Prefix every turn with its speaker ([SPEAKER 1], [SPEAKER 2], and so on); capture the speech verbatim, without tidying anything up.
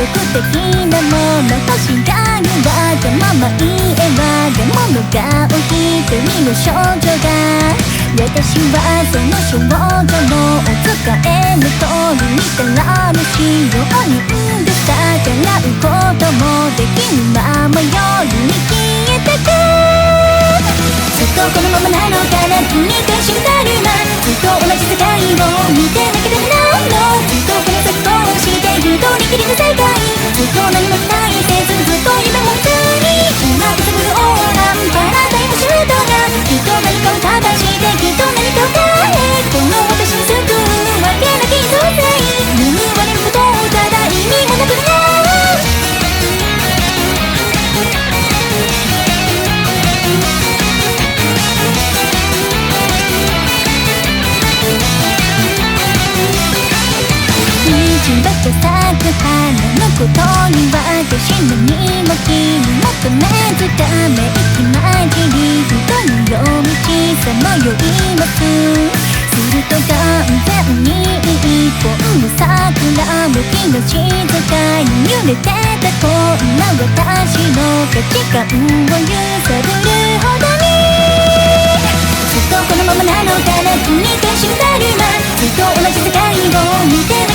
[SPEAKER 1] 的なもの星が揺らがまま言えばがものが一人の少女が私はその少女のお使えの通りにたらぬしようにんで逆らうこともできぬまま夜に消えてくずっとこのままなのかな君が知るだるまずっと同じ世界を見てなきゃダメなのずっとこの先をしている通りきりの世界ずっと何も期待せずずっと夢もずに今くすぶるオーランパラダイムシュートがきっと何かを正してきっと何かを変えこの私に救うわけなき女性拭われることをただ意味もなくな道端咲く花のことに私何も気に求めずため息混じり人の夜道さまよいますすると完全に一本の桜も木の静かに揺れてたこんな私の価値観を揺さぶるほどにずっとこのままなのかな君が知るだるまずっと同じ世界を見て